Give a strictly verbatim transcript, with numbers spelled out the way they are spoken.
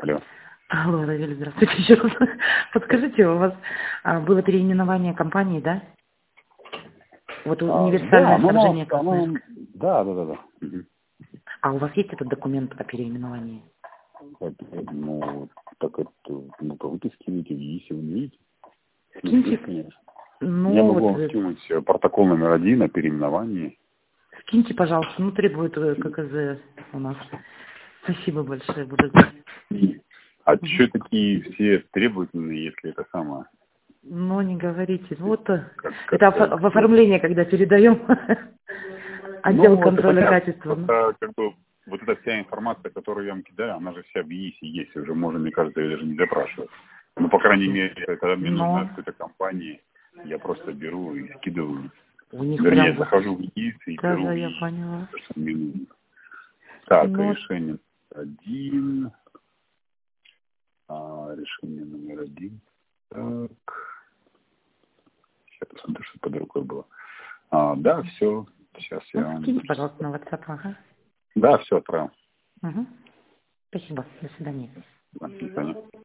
Алло. Алло, Равиль, здравствуйте еще раз. Подскажите, у вас а, было переименование компании, да? Вот А, универсальное да, ну, снабжение оно, оно, Красноярска. да, да, да, да. Мгм. А у вас есть этот документ о переименовании? Это, ну, так это, ну, то вы скинете, если вы не видите. Ну, Скиньте, есть, конечно. Я ну могу вот, вам э, скинуть э, протокол номер один о переименовании. скиньте, пожалуйста, ну требует э, ККЗ у нас. Спасибо большое, буду ждать. А Мгм. что такие все требовательные, если это самое? Ну, не говорите. Вот э, Как, это как-то, оф- в оформление, когда передаем отдел ну, это контроля понятно. качества. Ну, Просто, как бы, вот эта вся информация, которую я вам кидаю, она же вся в ЕИСе есть. Уже можно, мне кажется, ее даже не запрашивать. Ну, по крайней мере, когда мне нужно от но какой-то компании, я просто беру и скидываю. у них Вернее, прям вот, захожу в ЕИС и да, беру да, я и поняла. то, что мне нужно. Так, Ну, решение один. А, решение номер один. Так. Сейчас посмотрю, что под рукой было. А, да, все. Сейчас я ну, вам... скиньте, пожалуйста, на WhatsApp, ага. Да, все, отправил. Угу. Спасибо, до свидания. До свидания.